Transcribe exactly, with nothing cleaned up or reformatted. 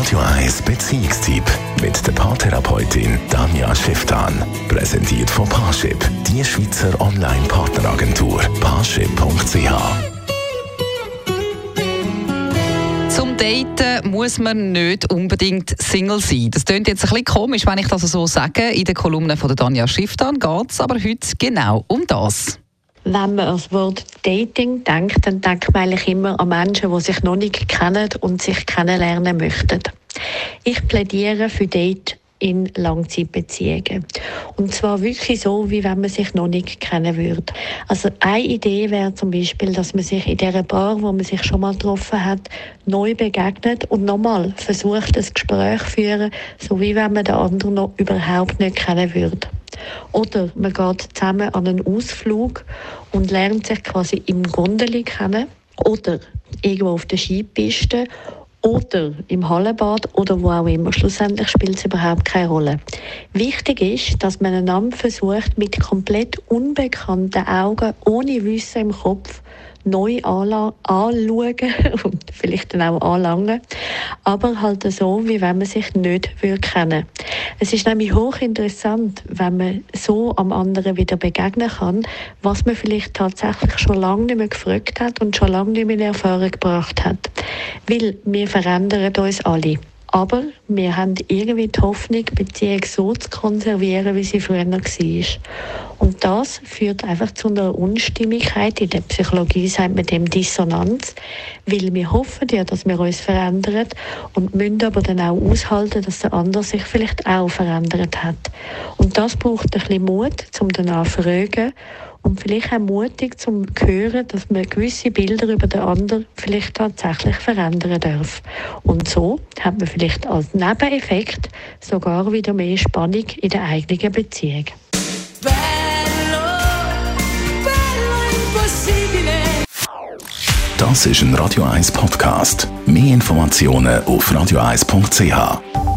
Radio eins Beziehungstyp mit der Paartherapeutin Danja Schifftan. Präsentiert von Parship, die Schweizer Online-Partneragentur. Parship punkt c h. Zum Daten muss man nicht unbedingt Single sein. Das klingt jetzt ein bisschen komisch, wenn ich das so sage. In der Kolumne von der Danja Schifftan geht es aber heute genau um das. Wenn man an das Wort Dating denkt, dann denkt man eigentlich immer an Menschen, die sich noch nicht kennen und sich kennenlernen möchten. Ich plädiere für Date in Langzeitbeziehungen. Und zwar wirklich so, wie wenn man sich noch nicht kennen würde. Also eine Idee wäre zum Beispiel, dass man sich in dieser Bar, wo man sich schon mal getroffen hat, neu begegnet und nochmal versucht, ein Gespräch zu führen, so wie wenn man den anderen noch überhaupt nicht kennen würde. Oder man geht zusammen an einen Ausflug und lernt sich quasi im Gondeli kennen. Oder irgendwo auf der Skipiste. Oder im Hallenbad oder wo auch immer. Schlussendlich spielt es überhaupt keine Rolle. Wichtig ist, dass man einander versucht, mit komplett unbekannten Augen, ohne Wissen im Kopf, neu anschauen und vielleicht dann auch anlangen, aber halt so, wie wenn man sich nicht kennen würde. Es ist nämlich hochinteressant, wenn man so am anderen wieder begegnen kann, was man vielleicht tatsächlich schon lange nicht mehr gefragt hat und schon lange nicht mehr in Erfahrung gebracht hat. Weil wir verändern uns alle. Aber wir haben irgendwie die Hoffnung, die Beziehung so zu konservieren, wie sie früher war. Und das führt einfach zu einer Unstimmigkeit. In der Psychologie sagt man dem Dissonanz. Weil wir hoffen ja, dass wir uns verändern und müssen aber dann auch aushalten, dass der andere sich vielleicht auch verändert hat. Und das braucht ein bisschen Mut, um danach zu fragen. Und vielleicht auch mutig, um zu hören, dass man gewisse Bilder über den anderen vielleicht tatsächlich verändern darf. Und so hat man vielleicht als Nebeneffekt sogar wieder mehr Spannung in der eigenen Beziehung. Bello, bello impossibile. Das ist ein Radio eins Podcast. Mehr Informationen auf radio eins punkt c h.